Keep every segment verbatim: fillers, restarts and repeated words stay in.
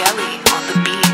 Kelly on the beat.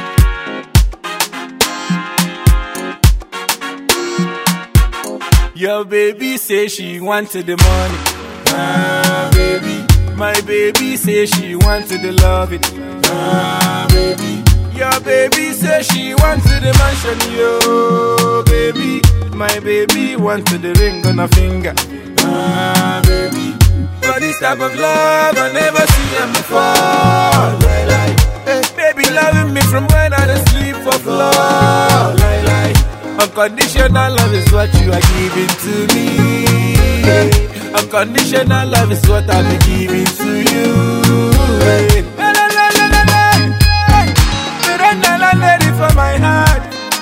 Your baby say she wanted the money. Ah, baby. My baby say she wanted the loving. Ah, baby. Your baby say she wanted the mansion. Yo, baby. My baby wanted the ring on her finger. Ah, baby. But this type of love I never seen her before. Lie, lie. Hey, baby loving me from when I didn't sleep for floor. Lie, lie. Unconditional love is what you are giving to me. Hey, unconditional love is what I'll be giving to you. Hey, la, la, la, la, la, la. Hey, Miranda, lady for my heart.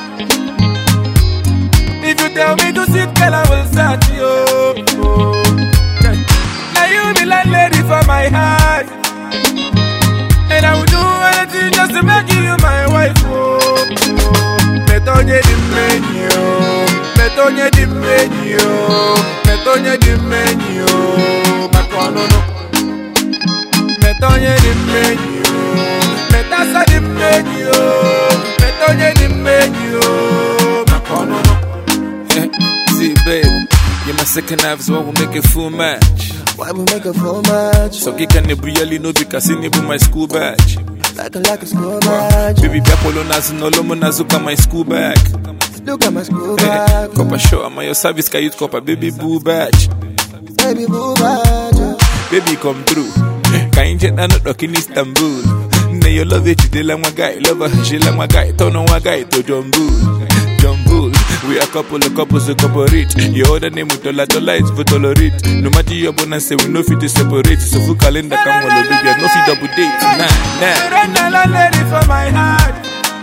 If you tell me to sit, girl, I will start you. Oh. Now you be like lady for my heart, and I will do anything just to make you my wife. Oh, Metonye di menu, Metonye di menu, Metonye di menu, Makono no. Metonye di menu, Metasa di menu, Metonye di menu, Makono no. See, babe, you're my second half, so I will make a full match. Why we make a full match? So you can really know because I need my school badge. Like a like a school badge. Baby, people nazu no lomo nazuka my school bag. Look at my school bag. Copper show, I'm your service can use copper baby boo badge. Baby boo badge. Baby come through. Can you get that not in Istanbul? Now you love it, you like my guy, love her, she like my guy, turn on my guy to Jumbo. Jumbo. We a couple of couples to cooperate. Your other name with Tola Tola is for tolerate. No matter your bonus, say we no fit to separate. So for calendar come on, baby, no fit double date. Nah, nah. Miranda, lady for my heart.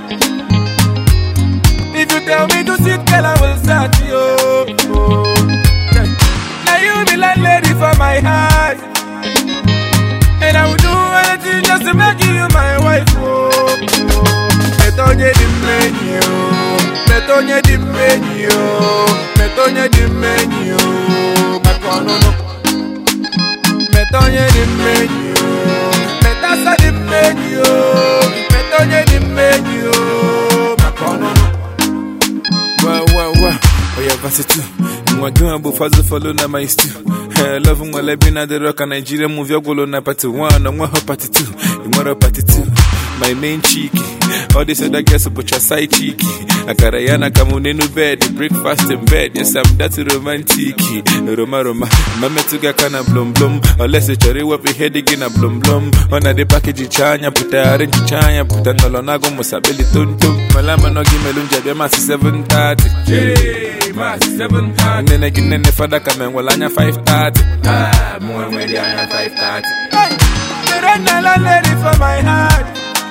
If you tell me to sit, girl, I will start you. Oh. Now you be like lady for my heart, and I will do anything just to make you my wife. Oh. Metonye di menu, Metonye di menu, Metonye di menu, Makono no. Metonye di menu, Metasa di menu, Metonye di menu, Makono no. Wow, wow, wow. Oh yeah, verse two. Mwa gwa bu fazo follow na my stew. Love mwa lebi na the rock and Nigeria move your golo na party one and one party two. You want party two. My main cheeky. All this other girls but your side cheeky. Akarayana kamunenu bed, breakfast in bed. Yes, I'm that romantic. Roma Roma, mama tuga kana blum blum. Unless it's a real we head again a blum blum. On a the package chanya, put a orange chanya, put a nolonago musabeli tuntum. Malama no give me lunja be mas seven thirty. J mas seven thirty. And then again the father come and walanya five thirty. Ah, more when they are five thirty. Miranda, lady for my heart.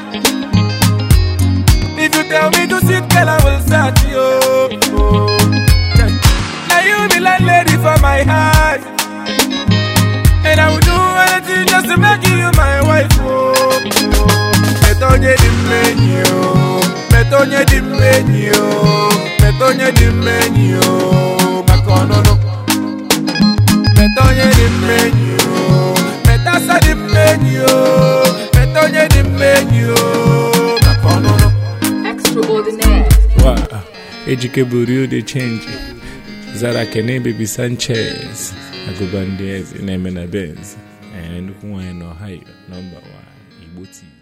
If you tell me to sit, girl, I will start you. Oh. Now you be like lady for my heart, and I will do anything just to make you my wife. Oh. Metonye di menu, Metonye di menu, Metonye di menu, Makono no. Metonye di menu, Metasa di menu, Metonye di menu, Makono no. Extraordinaire. Wow, Ejike Buriu de change. Zara Kene Baby Sanchez, Agubandez, Nemena Benz, and who I know high number one, Ibuti.